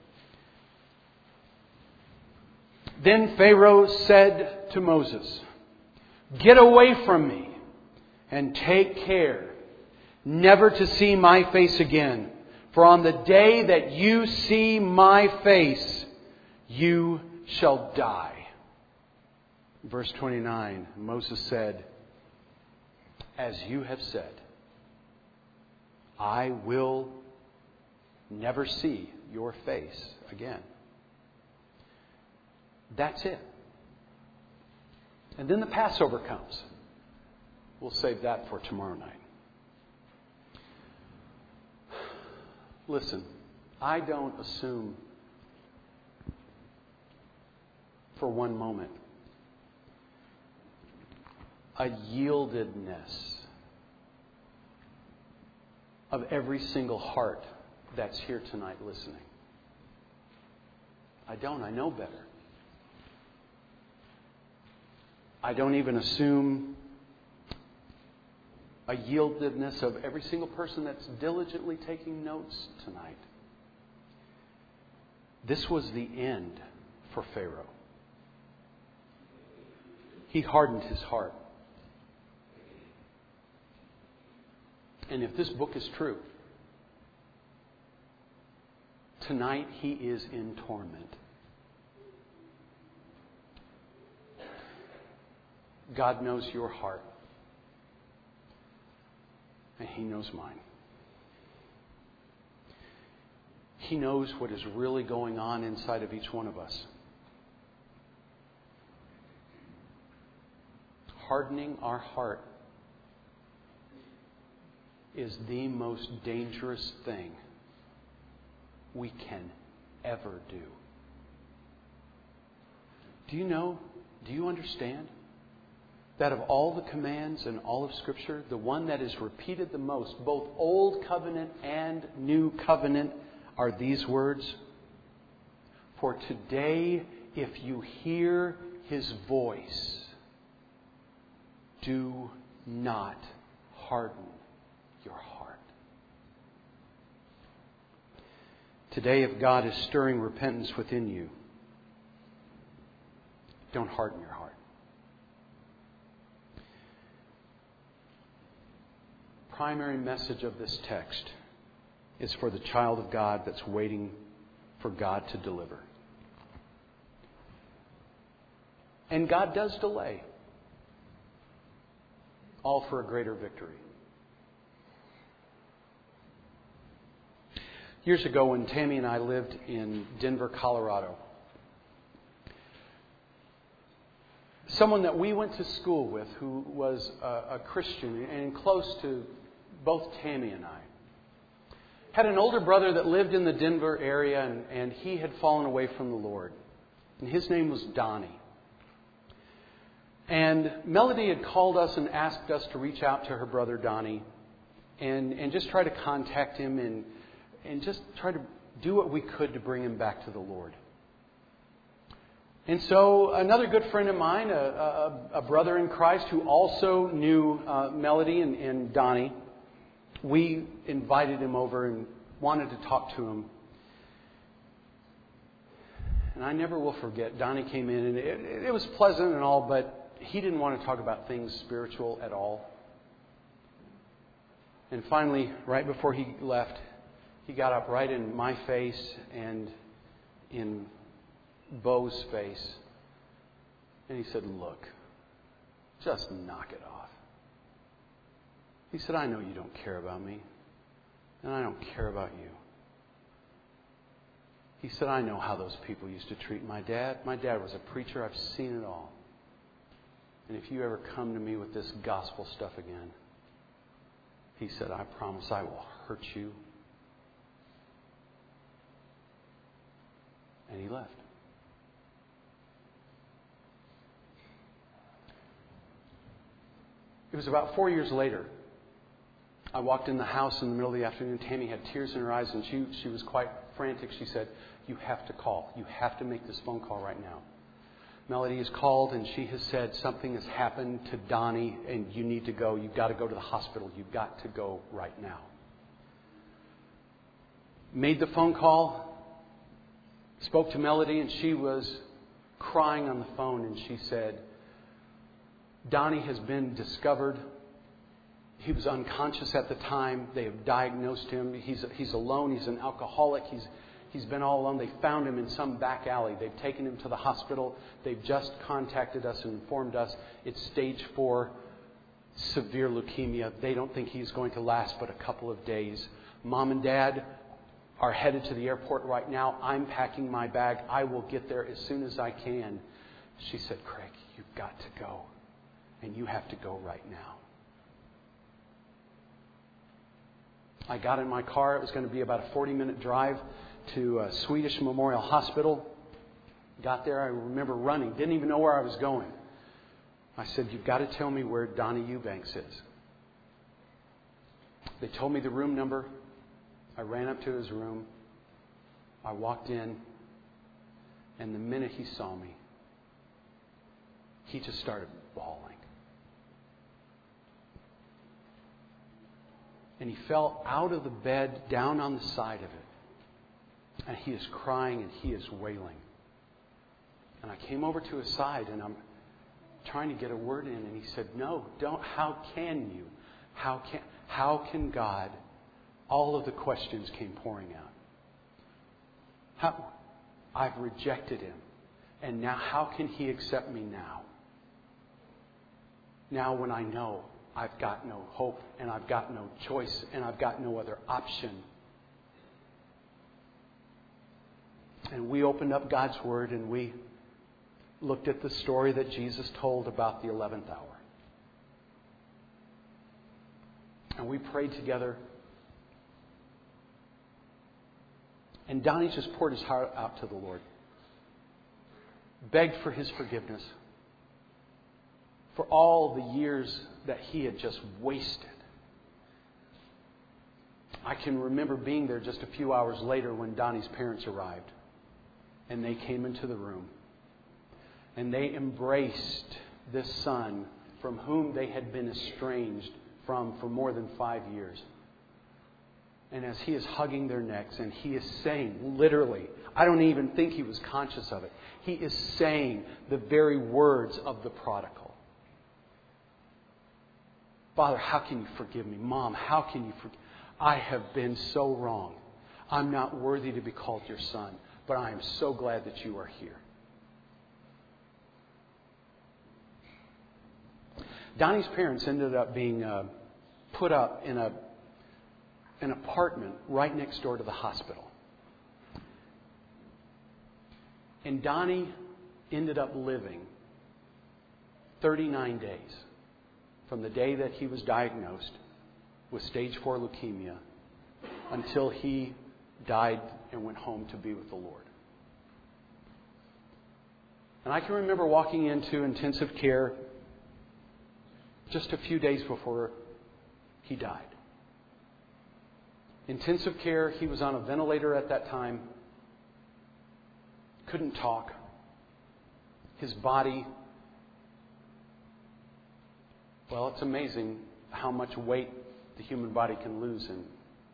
"Then Pharaoh said to Moses, 'Get away from me and take care never to see my face again. For on the day that you see my face, you shall die.'" Verse twenty-nine, Moses said, "As you have said, I will never see your face again." That's it. And then the Passover comes. We'll save that for tomorrow night. Listen, I don't assume for one moment a yieldedness of every single heart that's here tonight listening. I don't. I know better. I don't even assume a yieldedness of every single person that's diligently taking notes tonight. This was the end for Pharaoh. He hardened his heart. And if this book is true, tonight he is in torment. God knows your heart. And He knows mine. He knows what is really going on inside of each one of us. Hardening our heart is the most dangerous thing we can ever do. Do you know, do you understand that of all the commands in all of Scripture, the one that is repeated the most, both Old Covenant and New Covenant, are these words. For today, if you hear His voice, do not harden your heart. Today, if God is stirring repentance within you, don't harden your heart. Primary message of this text is for the child of God that's waiting for God to deliver. And God does delay, all for a greater victory. Years ago, when Tammy and I lived in Denver, Colorado, someone that we went to school with who was a, a Christian and close to both Tammy and I had an older brother that lived in the Denver area, and, and he had fallen away from the Lord. And his name was Donnie. And Melody had called us and asked us to reach out to her brother Donnie and, and just try to contact him and, and just try to do what we could to bring him back to the Lord. And so another good friend of mine, a, a, a brother in Christ who also knew uh, Melody and, and Donnie, we invited him over and wanted to talk to him. And I never will forget, Donnie came in, and it, it was pleasant and all, but he didn't want to talk about things spiritual at all. And finally, right before he left, he got up right in my face and in Bo's face. And he said, "Look, just knock it off." He said, "I know you don't care about me, and I don't care about you." He said, "I know how those people used to treat my dad. My dad was a preacher. I've seen it all. And if you ever come to me with this gospel stuff again," he said, "I promise I will hurt you." And he left. It was about four years later. I walked in the house in the middle of the afternoon. Tammy had tears in her eyes, and she, she was quite frantic. She said, "You have to call. You have to make this phone call right now." Melody has called, and she has said, "Something has happened to Donnie, and you need to go. You've got to go to the hospital. You've got to go right now." Made the phone call, spoke to Melody, and she was crying on the phone, and she said, "Donnie has been discovered. He was unconscious at the time. They have diagnosed him. He's he's alone. He's an alcoholic. He's he's been all alone. They found him in some back alley. They've taken him to the hospital. They've just contacted us and informed us it's stage four severe leukemia. They don't think he's going to last but a couple of days. Mom and Dad are headed to the airport right now. I'm packing my bag. I will get there as soon as I can." She said, "Craig, you've got to go. And you have to go right now." I got in my car. It was going to be about a forty-minute drive to uh, Swedish Memorial Hospital. Got there. I remember running. Didn't even know where I was going. I said, "You've got to tell me where Donnie Eubanks is." They told me the room number. I ran up to his room. I walked in. And the minute he saw me, he just started bawling. And he fell out of the bed, down on the side of it. And he is crying and he is wailing. And I came over to his side and I'm trying to get a word in. And he said, "No, don't. How can you? How can, how can God?" All of the questions came pouring out. How? I've rejected him. And now how can he accept me now? Now when I know I've got no hope and I've got no choice and I've got no other option. And we opened up God's Word and we looked at the story that Jesus told about the eleventh hour. And we prayed together. And Donnie just poured his heart out to the Lord. Begged for His forgiveness. for all the years that he had just wasted. I can remember being there just a few hours later when Donnie's parents arrived. And they came into the room. And they embraced this son from whom they had been estranged from for more than five years. And as he is hugging their necks and he is saying, literally, I don't even think he was conscious of it. He is saying the very words of the prodigal. Father, how can you forgive me? Mom, how can you forgive me? I have been so wrong. I'm not worthy to be called your son, but I am so glad that you are here. Donnie's parents ended up being uh, put up in a an apartment right next door to the hospital. And Donnie ended up living thirty-nine days from the day that he was diagnosed with stage four leukemia until he died and went home to be with the Lord. And I can remember walking into intensive care just a few days before he died. Intensive care, he was on a ventilator at that time, couldn't talk. His body, well, it's amazing how much weight the human body can lose in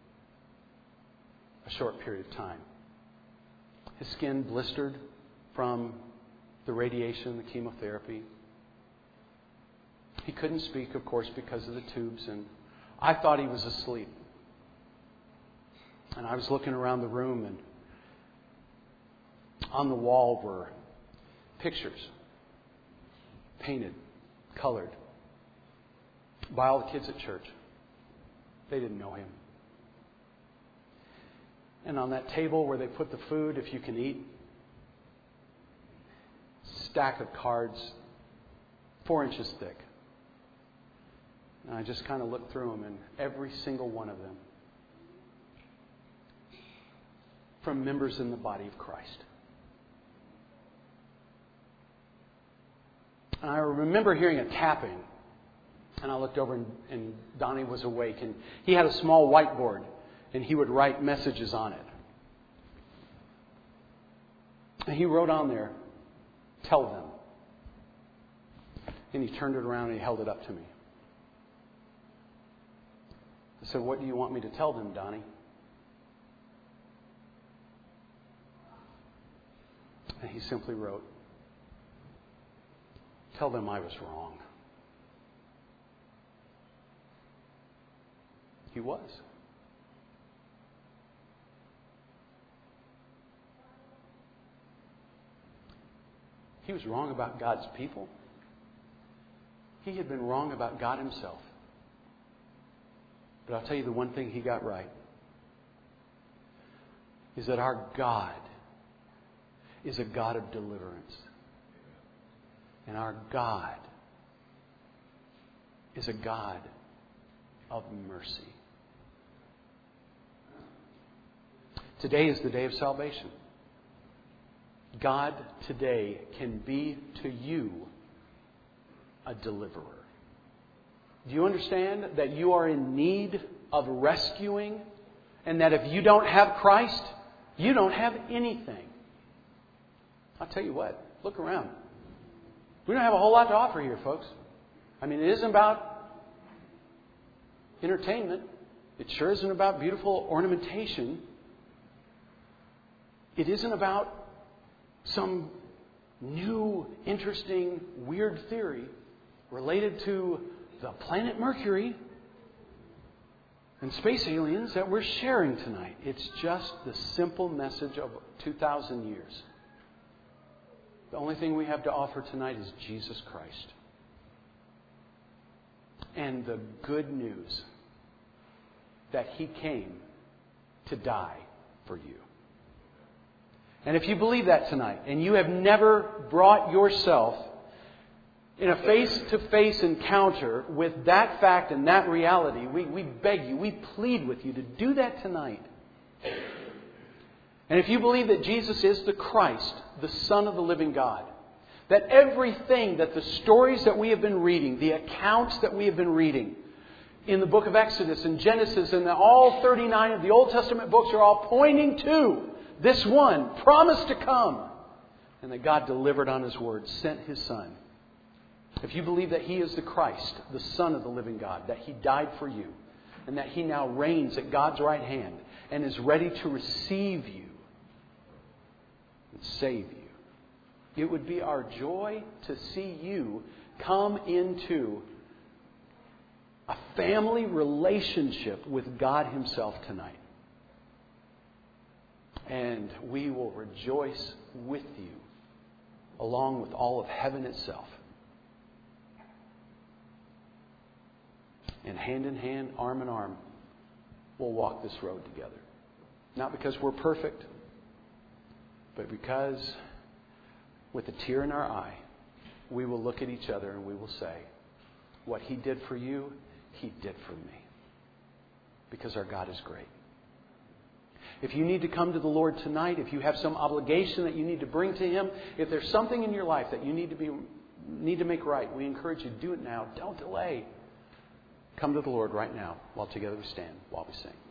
a short period of time. His skin blistered from the radiation, the chemotherapy. He couldn't speak, of course, because of the tubes, and I thought he was asleep. And I was looking around the room, and on the wall were pictures, painted, colored, by all the kids at church. They didn't know him. And on that table where they put the food, if you can eat, stack of cards, four inches thick. And I just kind of looked through them, and every single one of them from members in the body of Christ. And I remember hearing a tapping. And I looked over, and, and Donnie was awake. And he had a small whiteboard, and he would write messages on it. And he wrote on there, "Tell them." And he turned it around and he held it up to me. I said, "What do you want me to tell them, Donnie?" And he simply wrote, "Tell them I was wrong." He was. He was wrong about God's people. He had been wrong about God himself. But I'll tell you the one thing he got right is that our God is a God of deliverance. And our God is a God of mercy. Today is the day of salvation. God today can be to you a deliverer. Do you understand that you are in need of rescuing, and that if you don't have Christ, you don't have anything? I'll tell you what, look around. We don't have a whole lot to offer here, folks. I mean, it isn't about entertainment. It sure isn't about beautiful ornamentation. It isn't about some new, interesting, weird theory related to the planet Mercury and space aliens that we're sharing tonight. It's just the simple message of two thousand years. The only thing we have to offer tonight is Jesus Christ. And the good news that He came to die for you. And if you believe that tonight, and you have never brought yourself in a face-to-face encounter with that fact and that reality, we, we beg you, we plead with you to do that tonight. And if you believe that Jesus is the Christ, the Son of the living God, That everything, that the stories that we have been reading, the accounts that we have been reading in the book of Exodus and Genesis and the, all thirty-nine of the Old Testament books are all pointing to this one, promised to come. And that God delivered on His word, sent His Son. If you believe that He is the Christ, the Son of the living God, that He died for you, and that He now reigns at God's right hand and is ready to receive you and save you, it would be our joy to see you come into a family relationship with God Himself tonight. And we will rejoice with you, along with all of heaven itself. And hand in hand, arm in arm, we'll walk this road together. Not because we're perfect, but because with a tear in our eye, we will look at each other and we will say, what He did for you, He did for me. Because our God is great. If you need to come to the Lord tonight, if you have some obligation that you need to bring to Him, if there's something in your life that you need to be need to make right, we encourage you to do it now. Don't delay. Come to the Lord right now while together we stand, while we sing.